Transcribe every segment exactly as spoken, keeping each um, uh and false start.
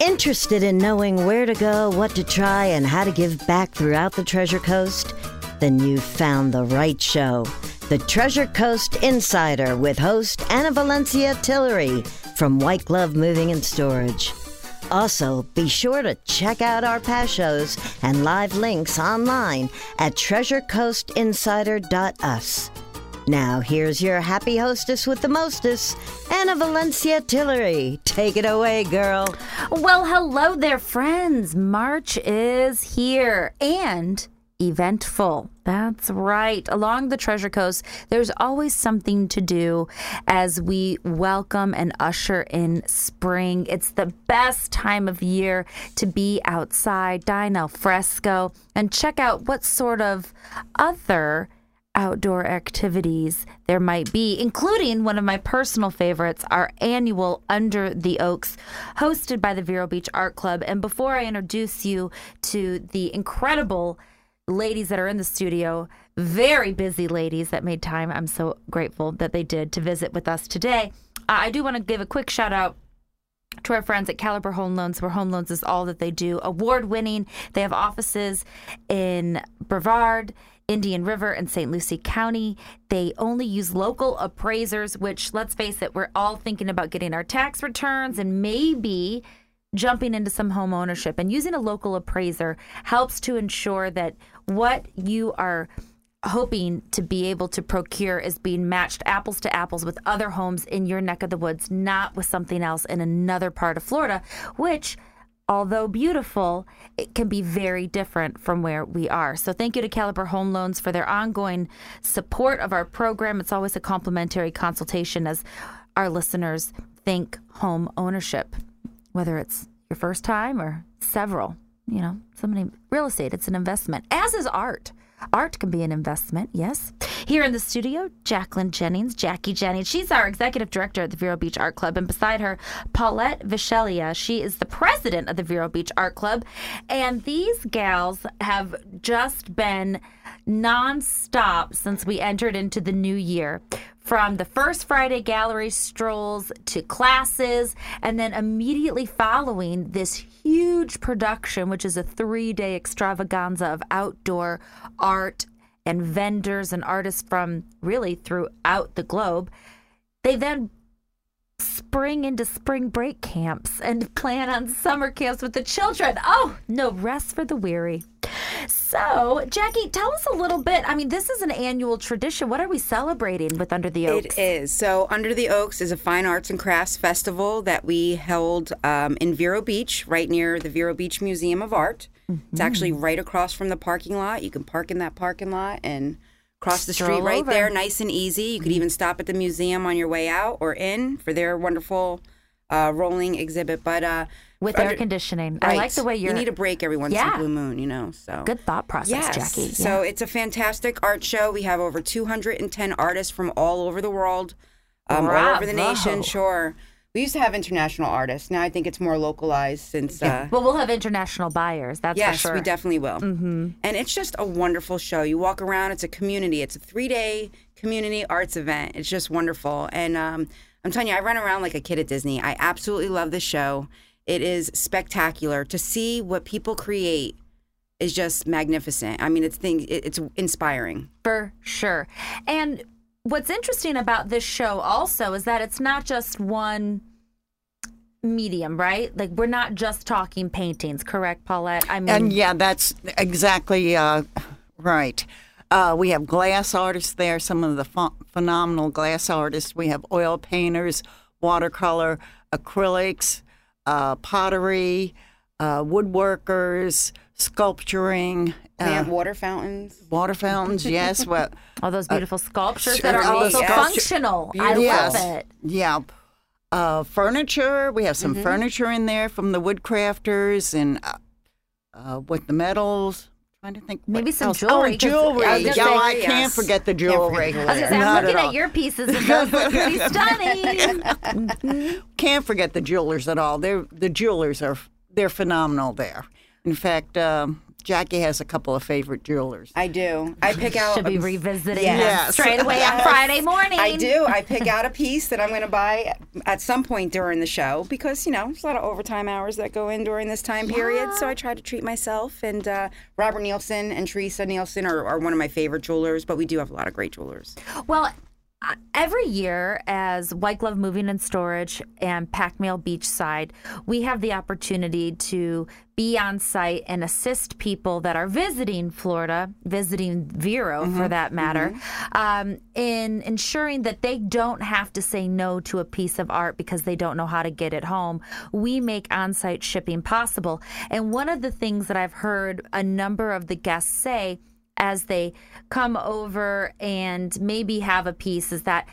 Interested in knowing where to go, what to try, and how to give back throughout the Treasure Coast? Then you've found the right show. The Treasure Coast Insider with host Anna Valencia Tillery from White Glove Moving and Storage. Also, be sure to check out our past shows and live links online at treasure coast insider dot u s. Now, here's your happy hostess with the mostess, Anna Valencia Tillery. Take it away, girl. Well, hello there, friends. March is here and eventful. That's right. Along the Treasure Coast, there's always something to do as we welcome and usher in spring. It's the best time of year to be outside, dine al fresco, and check out what sort of other outdoor activities there might be, including one of my personal favorites, our annual Under the Oaks, hosted by the Vero Beach Art Club. And before I introduce you to the incredible ladies that are in the studio, very busy ladies that made time, I'm so grateful that they did, to visit with us today, uh, I do want to give a quick shout out to our friends at Caliber Home Loans, where home loans is all that they do. Award-winning. They have offices in Brevard, Indian River, and Saint Lucie County. They only use local appraisers, which, let's face it, we're all thinking about getting our tax returns and maybe jumping into some home ownership. And using a local appraiser helps to ensure that what you are hoping to be able to procure is being matched apples to apples with other homes in your neck of the woods, not with something else in another part of Florida, which, although beautiful, it can be very different from where we are. So thank you to Caliber Home Loans for their ongoing support of our program. It's always a complimentary consultation as our listeners think home ownership, whether it's your first time or several. You know, somebody, real estate, it's an investment, as is art. Art can be an investment, yes. Here in the studio, Jacqueline Jennings, Jackie Jennings. She's our executive director at the Vero Beach Art Club. And beside her, Paulette Vichelia. She is the president of the Vero Beach Art Club. And these gals have just been nonstop since we entered into the new year. From the first Friday gallery strolls to classes, and then immediately following this huge production, which is a three-day extravaganza of outdoor art and vendors and artists from really throughout the globe. They then spring into spring break camps and plan on summer camps with the children. Oh, no rest for the weary. So, Jackie, tell us a little bit. I mean, this is an annual tradition. What are we celebrating with Under the Oaks? It is. So, Under the Oaks is a fine arts and crafts festival that we held um, in Vero Beach, right near the Vero Beach Museum of Art. Mm-hmm. It's actually right across from the parking lot. You can park in that parking lot and cross the Stroll street right over. there, nice and easy. You could even stop at the museum on your way out or in for their wonderful uh, rolling exhibit. But uh, with under, air conditioning. Right. I like the way you're... You need a break every once yeah. in a blue moon, you know. So good thought process, yes. Jackie. Yeah. So it's a fantastic art show. We have over two hundred ten artists from all over the world, um, all over the nation, sure. We used to have international artists. Now I think it's more localized since... Uh, well, we'll have international buyers, that's yes, for sure. Yes, we definitely will. Mm-hmm. And it's just a wonderful show. You walk around, it's a community. It's a three-day community arts event. It's just wonderful. And um, I'm telling you, I run around like a kid at Disney. I absolutely love this show. It is spectacular. To see what people create is just magnificent. I mean, it's thing, it's inspiring. For sure. And what's interesting about this show also is that it's not just one medium, right? Like, we're not just talking paintings, correct, Paulette? I mean, and yeah, that's exactly uh, right. Uh, we have glass artists there, some of the ph- phenomenal glass artists. We have oil painters, watercolor, acrylics, uh, pottery, uh, woodworkers, sculpturing. We have water fountains. Water fountains, yes. Well, all those beautiful uh, sculptures sure, that are also sculpture, functional. Beautiful. I yes, love it. Yeah. Uh, furniture. We have some mm-hmm. furniture in there from the wood crafters and uh, uh, with the metals. I'm trying to think. Maybe some else. jewelry. Oh, jewelry. I yeah, say, I yes. can't forget the jewelry. I was gonna say, I'm looking at, at your pieces and those look pretty stunning. mm-hmm. Can't forget the jewelers at all. They're, the jewelers are they're phenomenal there. In fact, uh, Jackie has a couple of favorite jewelers. I do. I pick out. Should be revisiting Yes. them Yes. straight away on Friday morning. I do. I pick out a piece that I'm going to buy at some point during the show because, you know, there's a lot of overtime hours that go in during this time period. So I try to treat myself. And uh, Robert Nielsen and Teresa Nielsen are, are one of my favorite jewelers, but we do have a lot of great jewelers. Well, uh, every year as White Glove Moving and Storage and Packmail Beachside, we have the opportunity to be on site and assist people that are visiting Florida, visiting Vero for that matter, um, in ensuring that they don't have to say no to a piece of art because they don't know how to get it home. We make on-site shipping possible. And one of the things that I've heard a number of the guests say as they come over and maybe have a piece is that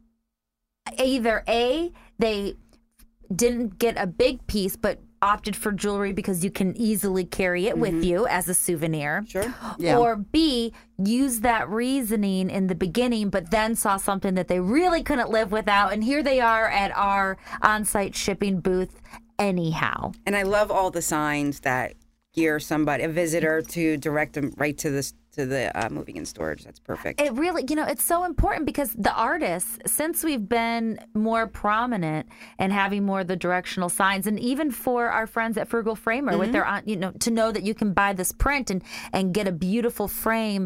either A, they didn't get a big piece but opted for jewelry because you can easily carry it with you as a souvenir. Sure. Yeah. Or B, use that reasoning in the beginning but then saw something that they really couldn't live without, and here they are at our on-site shipping booth anyhow. And I love all the signs that gear somebody, a visitor, to direct them right to this to the uh, moving and storage. That's perfect. It really, you know, it's so important because the artists, since we've been more prominent and having more of the directional signs, and even for our friends at Frugal Framer with their, you know, to know that you can buy this print and, and get a beautiful frame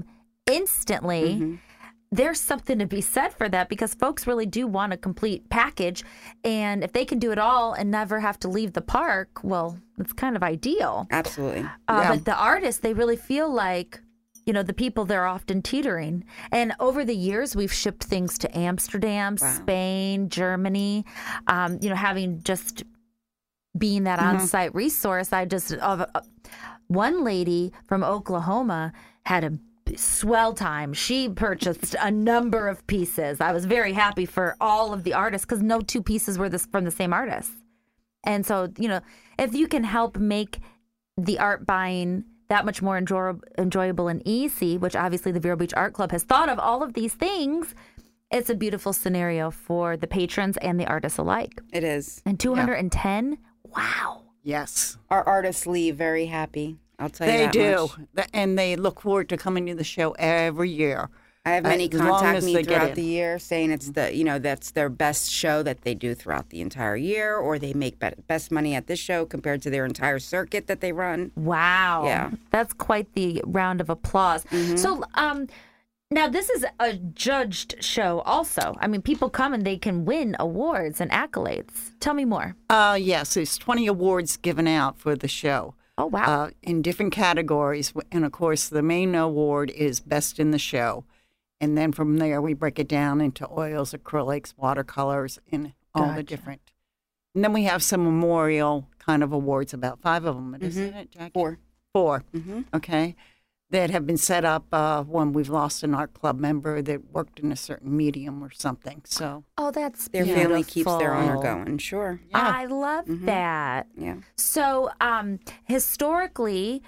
instantly, there's something to be said for that because folks really do want a complete package. And if they can do it all and never have to leave the park, well, it's kind of ideal. Absolutely. Uh, Yeah. But the artists, they really feel like, you know, the people, they're often teetering. And over the years, we've shipped things to Amsterdam, Spain, Germany. Um, you know, having just being that on-site resource, I just, uh, uh, one lady from Oklahoma had a swell time. She purchased a number of pieces. I was very happy for all of the artists because no two pieces were this from the same artist. And so, you know, if you can help make the art buying that much more enjoy- enjoyable and easy, which obviously the Vero Beach Art Club has thought of all of these things, it's a beautiful scenario for the patrons and the artists alike. It is. And two hundred ten, wow. Yes. Our artists leave very happy. I'll tell you They that do. much. Th- And they look forward to coming to the show every year. I have many As long contact as me they get throughout in. the year saying it's the, you know, that's their best show that they do throughout the entire year, or they make be- best money at this show compared to their entire circuit that they run. Wow. Yeah. That's quite the round of applause. So, um, now this is a judged show also. I mean, people come and they can win awards and accolades. Tell me more. Uh, yes, there's twenty awards given out for the show. Oh, wow. Uh, in different categories. And of course, the main award is Best in the Show. And then from there, we break it down into oils, acrylics, watercolors, and all the Gotcha. different. And then we have some memorial kind of awards, about five of them, isn't it, Jackie? Four. Four, Mm-hmm. okay, that have been set up uh, when we've lost an art club member that worked in a certain medium or something. So, oh, that's Their beautiful. family keeps their honor going. Sure. I love that. Yeah. So, um, historically,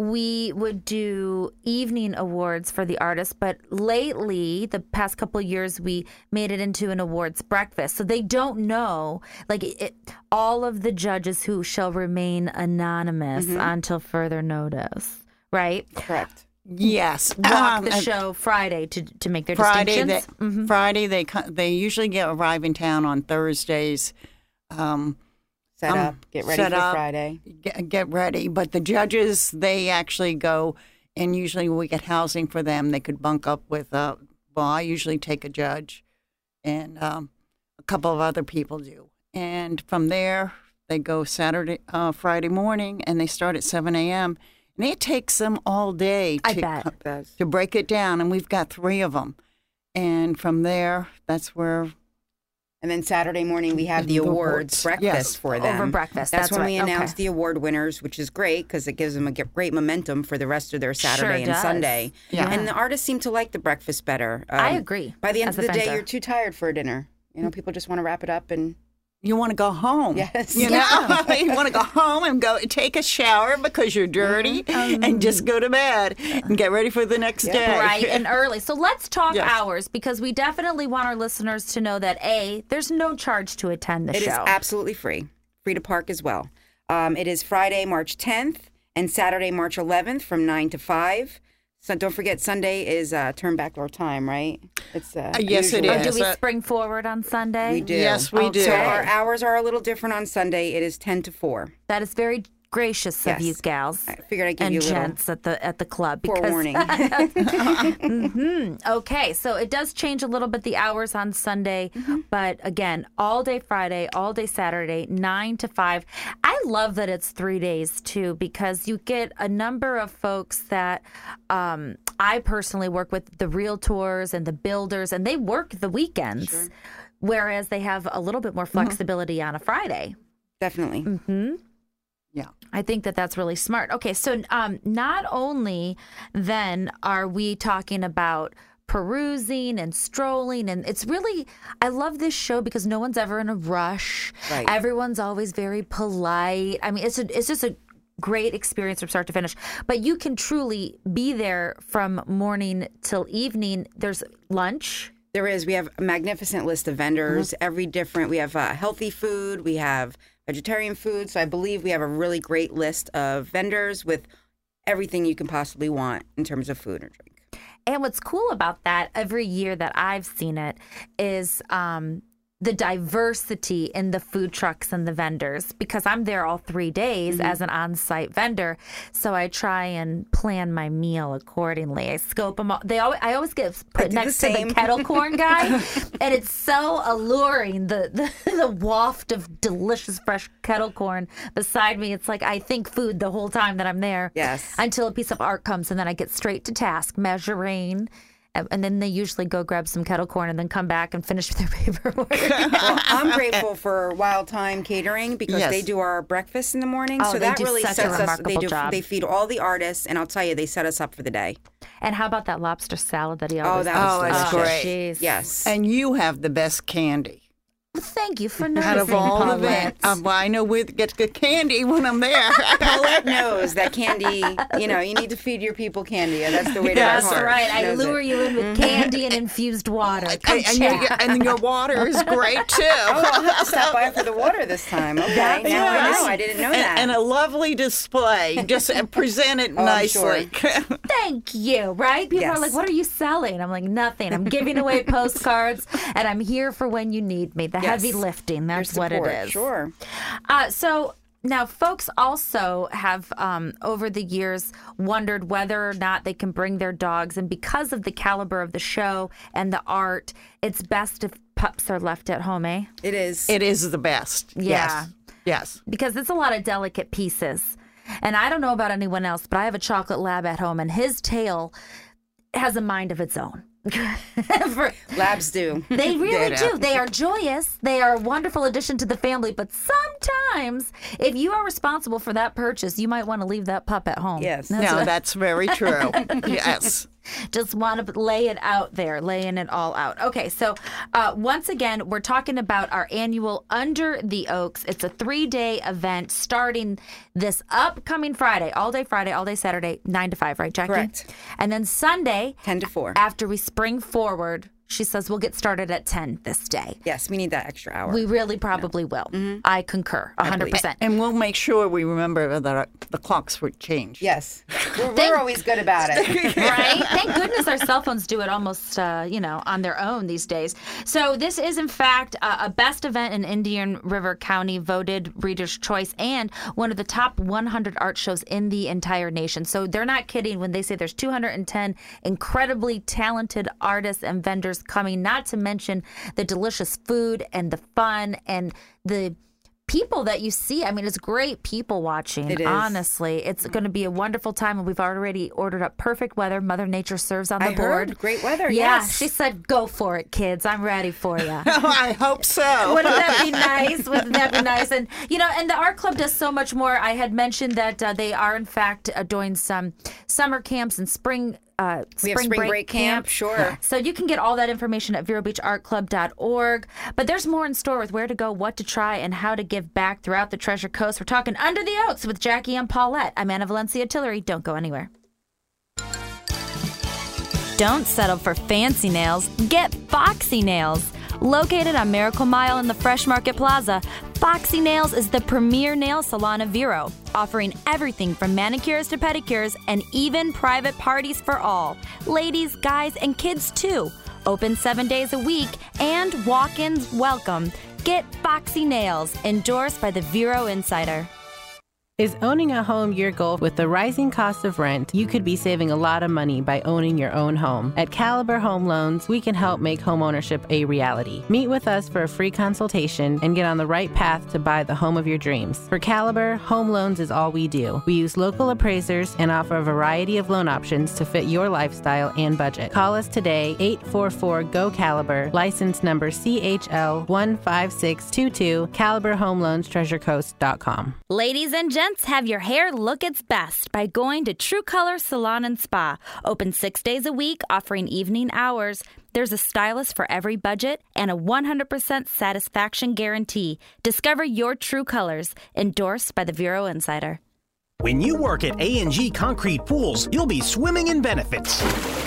we would do evening awards for the artists, but lately, the past couple of years, we made it into an awards breakfast. So they don't know, like, it, all of the judges who shall remain anonymous until further notice, right? Correct. yes. Walk um, the and show Friday to to make their Friday, they, distinctions. Friday they co- they usually get arrive in town on Thursdays. Um, Set Um, up. Get ready set for up. Friday. get, get ready. But the judges, they actually go, and usually we get housing for them. They could bunk up with, uh, well, I usually take a judge, and um, a couple of other people do. And from there, they go Saturday, uh, Friday morning, and they start at seven a.m. And it takes them all day I to, bet. It does. to break it down. And we've got three of them. And from there, that's where And then Saturday morning we have the, The awards awards, breakfast yes. for them. Over breakfast, That's, that's when right, we announce okay. the award winners, which is great because it gives them a ge- great momentum for the rest of their Saturday and does. Sunday. Yeah. And the artists seem to like the breakfast better. Um, I agree, By the end as of a the day, vendor. you're too tired for a dinner. You know, people just want to wrap it up and you want to go home. Yes. You know, you want to go home and go take a shower because you're dirty and just go to bed and get ready for the next day. Right, and early. So let's talk Yes. hours because we definitely want our listeners to know that A, there's no charge to attend the it show. is absolutely free. Free to park as well. Um, it is Friday, March tenth and Saturday, March eleventh from nine to five. So don't forget, Sunday is uh, turn back our time, right? It's uh, Uh, yes, it usually- Or do is. we uh, spring forward on Sunday? We do. Yes, we do. So our hours are a little different on Sunday. It is ten to four. That is very gracious Yes. of you gals. I figured I'd give and you a little gents at the at the club. Because, forewarning. hmm Okay, so it does change a little bit the hours on Sunday, Mm-hmm. but again, all day Friday, all day Saturday, nine to five. I love that it's three days too, because you get a number of folks that um, I personally work with, the realtors and the builders, and they work the weekends, whereas they have a little bit more flexibility on a Friday. Definitely. Mm-hmm. Yeah. I think that that's really smart. Okay, so um, not only then are we talking about perusing and strolling, and it's really, I love this show because no one's ever in a rush. Right. Everyone's always very polite. I mean, it's a, it's just a great experience from start to finish. But you can truly be there from morning till evening. There's lunch. There is. We have a magnificent list of vendors. Every different. We have uh, healthy food. We have vegetarian food. So I believe we have a really great list of vendors with everything you can possibly want in terms of food or drink. And what's cool about that, every year that I've seen it, is um, the diversity in the food trucks and the vendors, because I'm there all three days Mm-hmm. as an on-site vendor. So I try and plan my meal accordingly. I scope them all. They always, I always get put do the next to same. the kettle corn guy, and it's so alluring. The, the the waft of delicious fresh kettle corn beside me. It's like I think food the whole time that I'm there. Yes. Until a piece of art comes, and then I get straight to task, measuring. And and then they usually go grab some kettle corn and then come back and finish their paperwork. Well, I'm grateful for Wild Time Catering because Yes. they do our breakfast in the morning. Oh, so they that do really such a sets us. They remarkable do. job. They feed all the artists, and I'll tell you, they set us up for the day. And how about that lobster salad that he always that was Oh, it's delicious. great. Jeez. Yes. And you have the best candy. Well, thank you for Out noticing, of all the Paulette. events, um, well, I know we get good candy when I'm there. Paulette knows that candy. You know, you need to feed your people candy. That's the way to That's their heart. right. She I knows lure it. you in with candy and infused water. Come and, and, your, chat. and your water is great too. Oh, I'll have to stop by for the water this time. Okay, That's now I right. know. I didn't know and, that. and a lovely display. Just uh, present it I'm nicely. Thank you, right? People are Yes. like, what are you selling? I'm like, nothing. I'm giving away postcards, and I'm here for when you need me. The Yes. heavy lifting, that's Your what it support, is. Sure. Uh, so now, folks also have, um, over the years, wondered whether or not they can bring their dogs. And because of the caliber of the show and the art, it's best if pups are left at home, eh? It is. It is the best. Yeah. Yes. Yes. Because it's a lot of delicate pieces. And I don't know about anyone else, but I have a chocolate lab at home, and his tail has a mind of its own. For- Labs do. They really Ditto. do. They are joyous. They are a wonderful addition to the family. But sometimes, if you are responsible for that purchase, you might want to leave that pup at home. Yes. That's No, what- that's very true. Yes. just want to lay it out there, laying it all out. Okay, so uh, once again, we're talking about our annual Under the Oaks. It's a three-day event starting this upcoming Friday, all day Friday, all day Saturday, nine to five, right, Jackie? Correct. And then Sunday, ten to four. after we spring forward, she says we'll get started at ten this day. Yes, we need that extra hour. We really probably will. I concur, one hundred percent. And we'll make sure we remember that our, the clocks were changed. yes. We're, Thank- we're always good about it. Right? Thank goodness our cell phones do it almost, uh, you know, on their own these days. So this is, in fact, uh, a best event in Indian River County, voted Reader's Choice, and one of the top one hundred art shows in the entire nation. So they're not kidding when they say there's two hundred ten incredibly talented artists and vendors coming, not to mention the delicious food and the fun and the people that you see. I mean, it's great people watching. It is. Honestly, it's going to be a wonderful time, and we've already ordered up perfect weather. Mother Nature serves on the I board. heard. Great weather, Yeah, yes. she said, "Go for it, kids. I'm ready for you." Oh, I hope so. Wouldn't that be nice? Wouldn't that be nice? And, you know, and the art club does so much more. I had mentioned that uh, they are, in fact, uh, doing some summer camps and spring uh, We have spring break camp, sure. So you can get all that information at vero beach art club dot org. But there's more in store with where to go, what to try, and how to give back throughout the Treasure Coast. We're talking Under the Oaks with Jackie and Paulette. I'm Anna Valencia Tillery. Don't go anywhere. Don't settle for fancy nails. Get Foxy Nails. Located on Miracle Mile in the Fresh Market Plaza, Foxy Nails is the premier nail salon of Vero, offering everything from manicures to pedicures and even private parties for all. Ladies, guys, and kids too. Open seven days a week and walk-ins welcome. Get Foxy Nails, endorsed by the Vero Insider. Is owning a home your goal? With the rising cost of rent, you could be saving a lot of money by owning your own home. At Caliber Home Loans, we can help make homeownership a reality. Meet with us for a free consultation and get on the right path to buy the home of your dreams. For Caliber, home loans is all we do. We use local appraisers and offer a variety of loan options to fit your lifestyle and budget. Call us today, eight four four, G O, Caliber, license number C H L one five six two two, Caliber Home Loans Treasure Coast dot com. Ladies and gentlemen, have your hair look its best by going to True Color Salon and Spa. Open six days a week, offering evening hours. There's a stylist for every budget and a one hundred percent satisfaction guarantee. Discover your true colors. Endorsed by the Vero Insider. When you work at A and G Concrete Pools, you'll be swimming in benefits.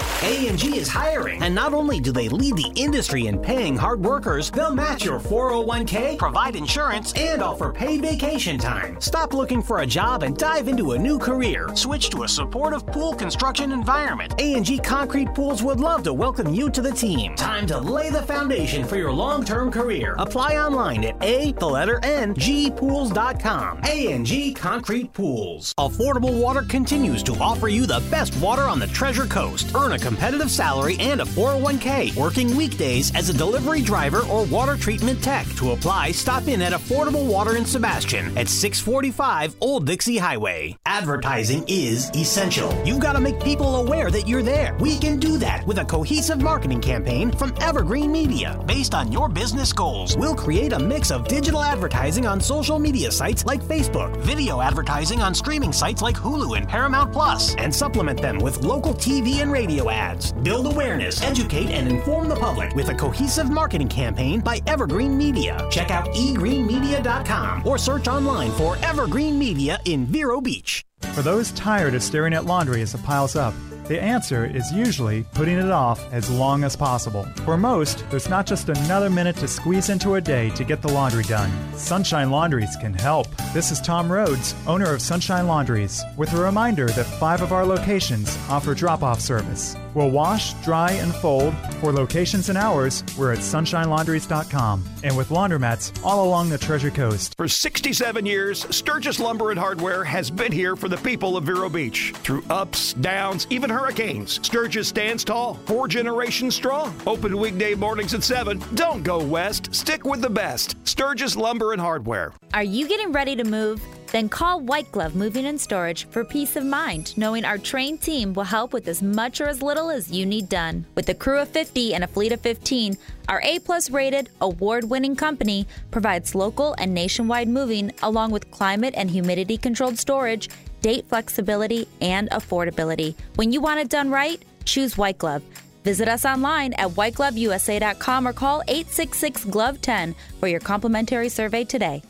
A and G is hiring, and not only do they lead the industry in paying hard workers, they'll match your four oh one k, provide insurance, and offer paid vacation time. Stop looking for a job and dive into a new career. Switch to a supportive pool construction environment. A and G Concrete Pools would love to welcome you to the team. Time to lay the foundation for your long-term career. Apply online at A, the letter N, G pools dot com. A and G Concrete Pools. Affordable Water continues to offer you the best water on the Treasure Coast. Earn a competitive salary and a four oh one k, working weekdays as a delivery driver or water treatment tech. To apply, stop in at Affordable Water in Sebastian at six forty-five Old Dixie Highway. Advertising is essential. You've got to make people aware that you're there. We can do that with a cohesive marketing campaign from Evergreen Media. Based on your business goals, we'll create a mix of digital advertising on social media sites like Facebook, video advertising on streaming sites like Hulu and Paramount Plus, and supplement them with local T V and radio ads. Build awareness, educate, and inform the public with a cohesive marketing campaign by Evergreen Media. Check out e green media dot com or search online for Evergreen Media in Vero Beach. For those tired of staring at laundry as it piles up, the answer is usually putting it off as long as possible. For most, there's not just another minute to squeeze into a day to get the laundry done. Sunshine Laundries can help. This is Tom Rhodes, owner of Sunshine Laundries, with a reminder that five of our locations offer drop-off service. We'll wash, dry, and fold. For locations and hours, we're at sunshine laundries dot com. And with laundromats all along the Treasure Coast. For sixty-seven years, Sturgis Lumber and Hardware has been here for the people of Vero Beach. Through ups, downs, even hurricanes, Sturgis stands tall, four generations strong. Open weekday mornings at seven. Don't go west. Stick with the best. Sturgis Lumber and Hardware. Are you getting ready to move? Then call White Glove Moving and Storage for peace of mind, knowing our trained team will help with as much or as little as you need done. With a crew of fifty and a fleet of fifteen, our A-plus rated, award-winning company provides local and nationwide moving along with climate and humidity-controlled storage, date flexibility, and affordability. When you want it done right, choose White Glove. Visit us online at white glove u s a dot com or call eight six six, G L O V E, one zero for your complimentary survey today.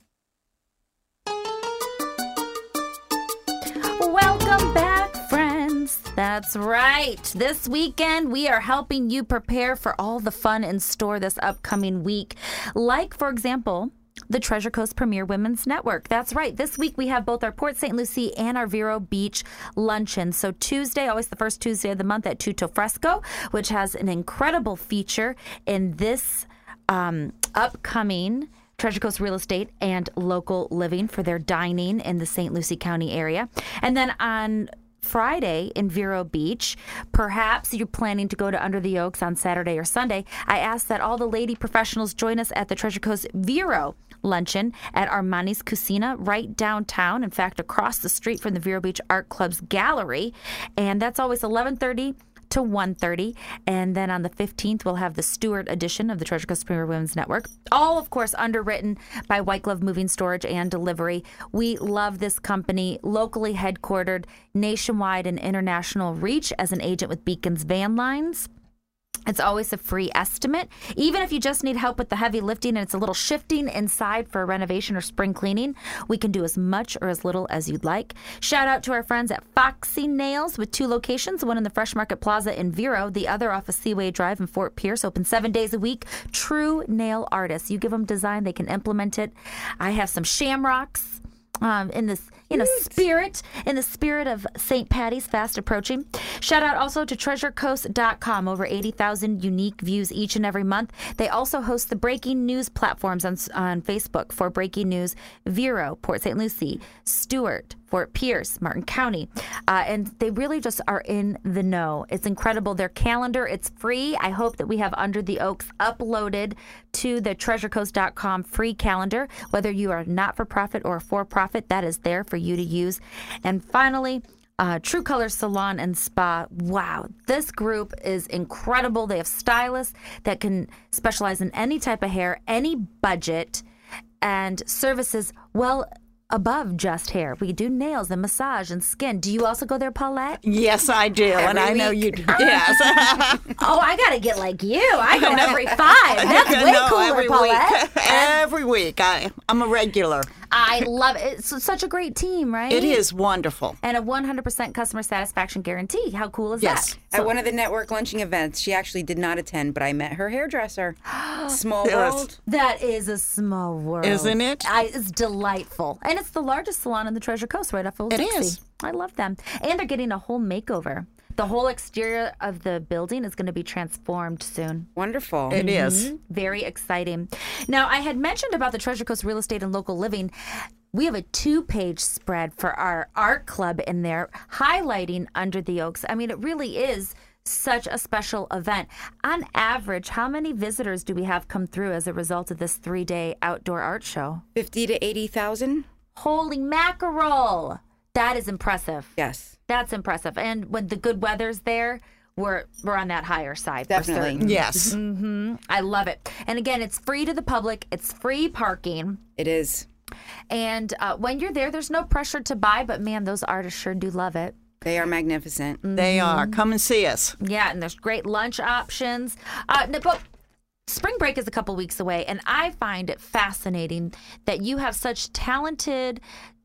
Welcome back, friends. That's right. This weekend, we are helping you prepare for all the fun in store this upcoming week. Like, for example, the Treasure Coast Premier Women's Network. That's right. This week, we have both our Port Saint Lucie and our Vero Beach luncheon. So Tuesday, always the first Tuesday of the month at Tutto Fresco, which has an incredible feature in this um, upcoming Treasure Coast Real Estate and Local Living for their dining in the Saint Lucie County area. And then on Friday in Vero Beach, perhaps you're planning to go to Under the Oaks on Saturday or Sunday. I ask that all the lady professionals join us at the Treasure Coast Vero luncheon at Armani's Cucina right downtown. In fact, across the street from the Vero Beach Art Club's gallery. And that's always eleven thirty to one thirty. And then on the fifteenth, we'll have the Stewart edition of the Treasure Coast Premier Women's Network. All, of course, underwritten by White Glove Moving, Storage, and Delivery. We love this company, locally headquartered, nationwide and international reach as an agent with Beacon's Van Lines. It's always a free estimate. Even if you just need help with the heavy lifting and it's a little shifting inside for a renovation or spring cleaning, we can do as much or as little as you'd like. Shout out to our friends at Foxy Nails with two locations, one in the Fresh Market Plaza in Vero, the other off of Seaway Drive in Fort Pierce, open seven days a week. True nail artists. You give them design, they can implement it. I have some shamrocks. Um, in this, you know, spirit, in the spirit of Saint Patty's fast approaching. Shout out also to treasure coast dot com. Over eighty thousand unique views each and every month. They also host the breaking news platforms on, on Facebook for breaking news. Vero, Port Saint Lucie, Stewart, Fort Pierce, Martin County. Uh, and they really just are in the know. It's incredible. Their calendar, it's free. I hope that we have Under the Oaks uploaded to the treasure coast dot com free calendar. Whether you are not-for-profit or for-profit, that is there for you to use. And finally, uh, True Color Salon and Spa. Wow, this group is incredible. They have stylists that can specialize in any type of hair, any budget, and services well above just hair. We do nails and massage and skin. Do you also go there, Paulette? Yes, I do, Every and I know week. you do. Yes. Oh, I got to get like you. I go every five. That's way No, cooler, every Paulette. week. Every week. I, I'm a regular. I love it. It's such a great team, right? It is wonderful. And a one hundred percent customer satisfaction guarantee. How cool is Yes. that? At one of the network lunching events, she actually did not attend, but I met her hairdresser. Small Yes. world. That is a small world. Isn't it? I, it's delightful. And it's the largest salon in the Treasure Coast, right off Old It Dixie. is. I love them. And they're getting a whole makeover. The whole exterior of the building is going to be transformed soon. Wonderful. It is. Mhm. Very exciting. Now, I had mentioned about the Treasure Coast Real Estate and Local Living. We have a two-page spread for our art club in there, highlighting Under the Oaks. I mean, it really is such a special event. On average, how many visitors do we have come through as a result of this three-day outdoor art show? fifty to eighty thousand? Holy mackerel! That is impressive. Yes. That's impressive. And when the good weather's there, we're we're on that higher side. For Definitely. certain. Yes. Mm-hmm. I love it. And again, it's free to the public. It's free parking. It is. And uh, when you're there, there's no pressure to buy, but man, those artists sure do love it. They are magnificent. They are. Come and see us. Yeah, and there's great lunch options. Uh, no, but spring break is a couple weeks away, and I find it fascinating that you have such talented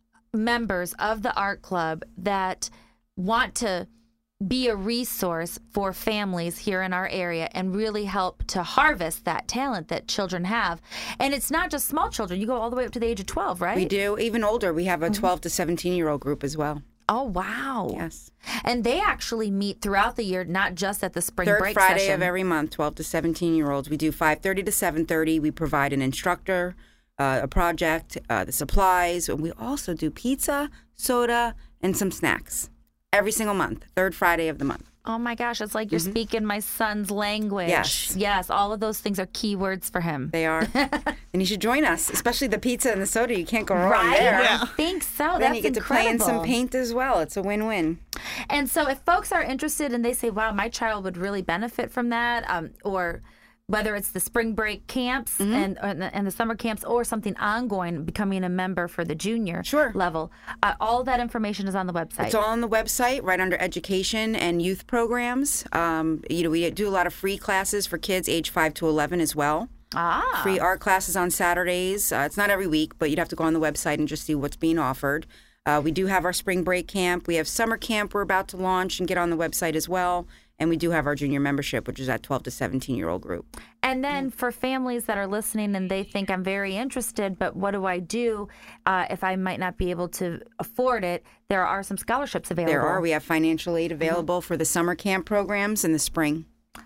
members of the art club that want to be a resource for families here in our area and really help to harvest that talent that children have. And it's not just small children. You go all the way up to the age of twelve, right? We do. Even older, we have a twelve to seventeen-year-old group as well. Oh, wow. Yes. And they actually meet throughout the year, not just at the spring Third break Friday session. of every month, twelve to seventeen-year-olds. We do five thirty to seven thirty. We provide an instructor, uh, a project, uh, the supplies. And we also do pizza, soda, and some snacks every single month, third Friday of the month. Oh my gosh, it's like you're speaking my son's language. Yes. Yes, all of those things are keywords for him. They are. And you should join us, especially the pizza and the soda. You can't go wrong Right? there. I think so. Then That's you get incredible. to play in some paint as well. It's a win-win. And so if folks are interested and they say, wow, my child would really benefit from that, um, or whether it's the spring break camps Mm-hmm. and, and, the, and the summer camps or something ongoing, becoming a member for the junior Sure. level, uh, all that information is on the website. It's all on the website, right under education and youth programs. Um, you know, we do a lot of free classes for kids age five to eleven as well. ah. Free art classes on Saturdays. Uh, it's not every week, but you'd have to go on the website and just see what's being offered. Uh, we do have our spring break camp. We have summer camp we're about to launch and get on the website as well. And we do have our junior membership, which is that twelve to seventeen-year-old group. And then for families that are listening and they think I'm very interested, but what do I do uh, if I might not be able to afford it? There are some scholarships available. There are. We have financial aid available for the summer camp programs in the spring.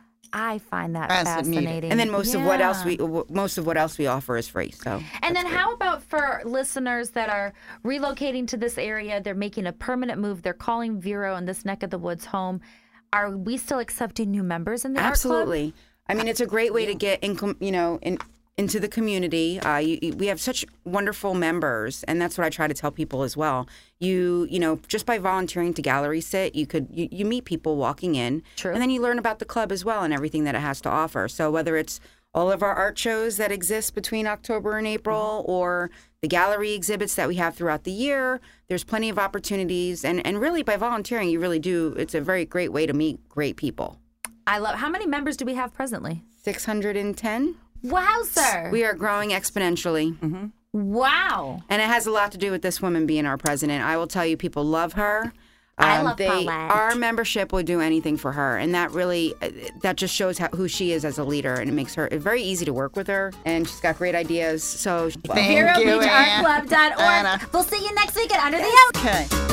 I find that Fascinating. fascinating. And then most of what else Yeah. we w- most of what else we offer is free. So And then that's how about for listeners that are relocating to this area, they're making a permanent move, they're calling Vero in this neck of the woods home. Are we still accepting new members in the art club? Absolutely. I mean, it's a great way to get in, com- you know, in, into the community. Uh, you, you, we have such wonderful members, and that's what I try to tell people as well. You, you know, just by volunteering to gallery sit, you could you, you meet people walking in, True. and then you learn about the club as well and everything that it has to offer. So whether it's all of our art shows that exist between October and April, or the gallery exhibits that we have throughout the year, there's plenty of opportunities. And, and really, by volunteering, you really do. It's a very great way to meet great people. I love. How many members do we have presently? six hundred ten. Wow, sir. We are growing exponentially. Mm-hmm. Wow. And it has a lot to do with this woman being our president. I will tell you, people love her. I Um, love they, Paulette. Our membership would do anything for her, and that really, that just shows how, who she is as a leader, and it makes her very easy to work with her, and she's got great ideas. So, Thank Vero you, Beach Art Ann. Club dot org. Anna. We'll see you next week at Under the Oak. Okay.